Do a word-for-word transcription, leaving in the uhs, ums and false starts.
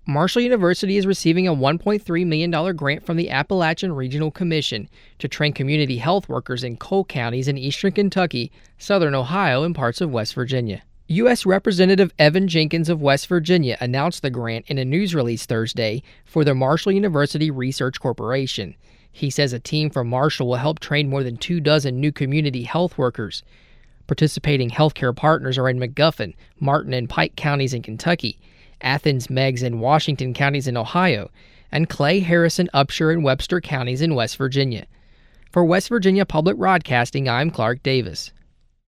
Marshall University is receiving a one point three million dollars grant from the Appalachian Regional Commission to train community health workers in coal counties in eastern Kentucky, southern Ohio, and parts of West Virginia. U S. Representative Evan Jenkins of West Virginia announced the grant in a news release Thursday for the Marshall University Research Corporation. He says a team from Marshall will help train more than two dozen new community health workers. Participating healthcare partners are in McGuffin, Martin, and Pike counties in Kentucky, Athens, Meigs, and Washington counties in Ohio, and Clay, Harrison, Upshur, and Webster counties in West Virginia. For West Virginia Public Broadcasting, I'm Clark Davis.